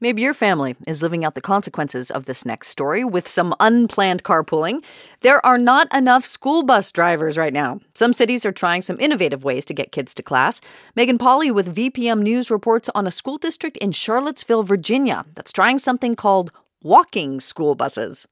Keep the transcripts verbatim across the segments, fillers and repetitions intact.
Maybe your family is living out the consequences of this next story with some unplanned carpooling. There are not enough school bus drivers right now. Some cities are trying some innovative ways to get kids to class. Megan Polly with V P M News reports on a school district in Charlottesville, Virginia, that's trying something called walking school buses.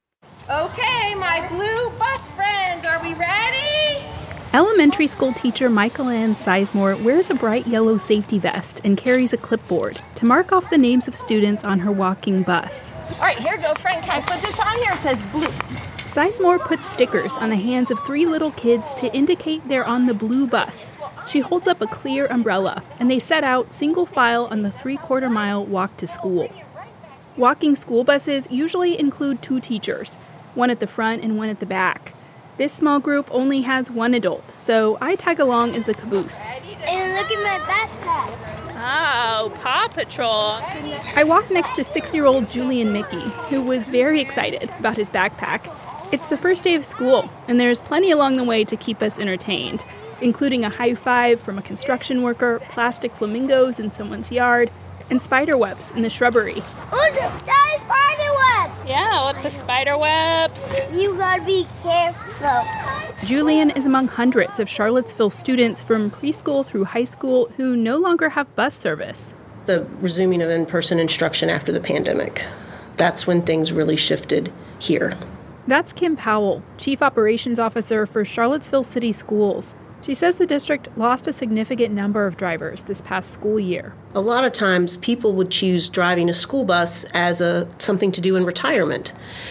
Okay, my blue bus friends, are we ready? Elementary school teacher Michael Ann Sizemore wears a bright yellow safety vest and carries a clipboard to mark off the names of students on her walking bus. All right, here you go, friend. Can I put this on here? It says blue. Sizemore puts stickers on the hands of three little kids to indicate they're on the blue bus. She holds up a clear umbrella, and they set out single file on the three-quarter mile walk to school. Walking school buses usually include two teachers, one at the front and one at the back. This small group only has one adult, so I tag along as the caboose. And look at my backpack. Oh, Paw Patrol. I walk next to six-year-old Julian Mickey, who was very excited about his backpack. It's the first day of school, and there's plenty along the way to keep us entertained, including a high five from a construction worker, plastic flamingos in someone's yard, and spider webs in the shrubbery. Oh, there's spider web! Yeah, lots of spider webs. You gotta be careful. Julian is among hundreds of Charlottesville students from preschool through high school who no longer have bus service. The resuming of in-person instruction after the pandemic. That's when things really shifted here. That's Kim Powell, Chief Operations Officer for Charlottesville City Schools. She says the district lost a significant number of drivers this past school year. A lot of times people would choose driving a school bus as a something to do in retirement.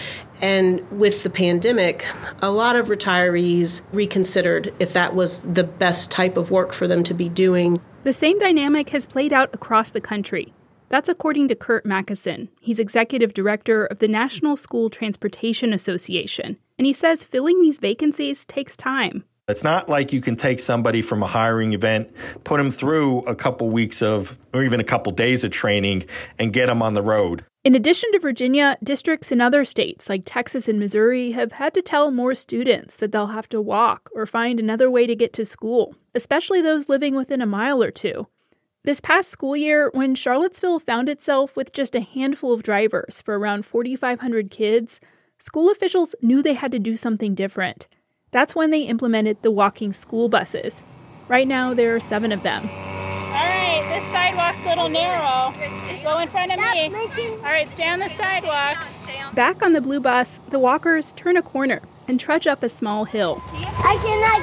And with the pandemic, a lot of retirees reconsidered if that was the best type of work for them to be doing. The same dynamic has played out across the country. That's according to Kurt Mackison. He's executive director of the National School Transportation Association. And he says filling these vacancies takes time. It's not like you can take somebody from a hiring event, put them through a couple weeks of, or even a couple days of training, and get them on the road. In addition to Virginia, districts in other states like Texas and Missouri have had to tell more students that they'll have to walk or find another way to get to school, especially those living within a mile or two. This past school year, when Charlottesville found itself with just a handful of drivers for around forty-five hundred kids, school officials knew they had to do something different. That's when they implemented the walking school buses. Right now, there are seven of them. All right, this sidewalk's a little narrow. Go in front of me. All right, stay on the sidewalk. Back on the blue bus, the walkers turn a corner and trudge up a small hill. I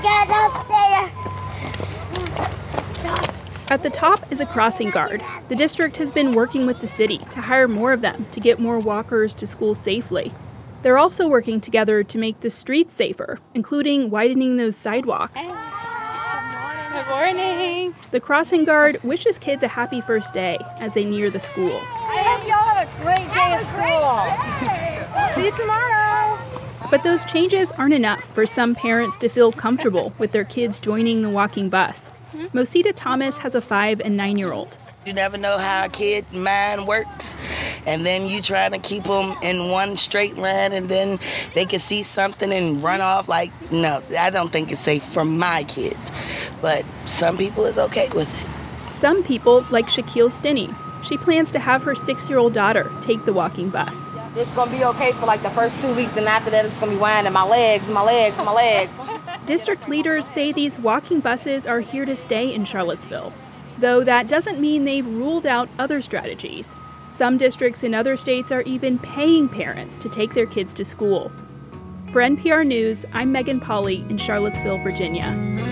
cannot get up there. At the top is a crossing guard. The district has been working with the city to hire more of them to get more walkers to school safely. They're also working together to make the streets safer, including widening those sidewalks. Good morning. The crossing guard wishes kids a happy first day as they near the school. I hope y'all have a great day at school. See you tomorrow. But those changes aren't enough for some parents to feel comfortable with their kids joining the walking bus. Mosita Thomas has a five and nine-year-old. You never know how a kid's mind works, and then you trying to keep them in one straight line, and then they can see something and run off. Like, no, I don't think it's safe for my kids, but some people is okay with it. Some people, like Shaquille Stinney. She plans to have her six-year-old daughter take the walking bus. It's going to be okay for like the first two weeks, and after that it's going to be winding my legs, my legs, my legs. District leaders say these walking buses are here to stay in Charlottesville. Though that doesn't mean they've ruled out other strategies. Some districts in other states are even paying parents to take their kids to school. For N P R News, I'm Megan Polly in Charlottesville, Virginia.